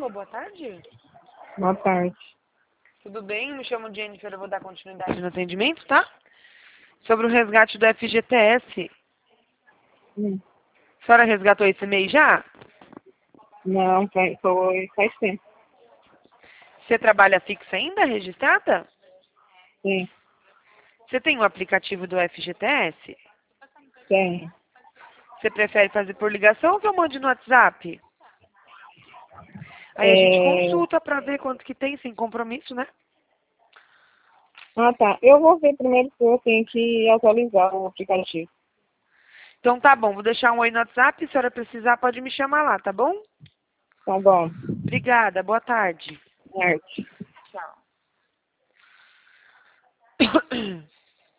Alô, boa tarde. Boa tarde. Tudo bem? Me chamo Jennifer, eu vou dar continuidade no atendimento, tá? Sobre o resgate do FGTS. A senhora resgatou esse mês já? Não, foi faz tempo. Você trabalha fixa ainda, registrada? Sim, Você tem o aplicativo do FGTS? tem. Você prefere fazer por ligação ou que eu mande no WhatsApp? Aí a gente consulta pra ver quanto que tem, sem compromisso, né? Ah, tá. Eu vou ver primeiro se eu tenho que atualizar o aplicativo. Então tá bom, vou deixar um oi no WhatsApp, se a senhora precisar pode me chamar lá, tá bom? Tá bom. Obrigada, boa tarde. Certo. Tchau.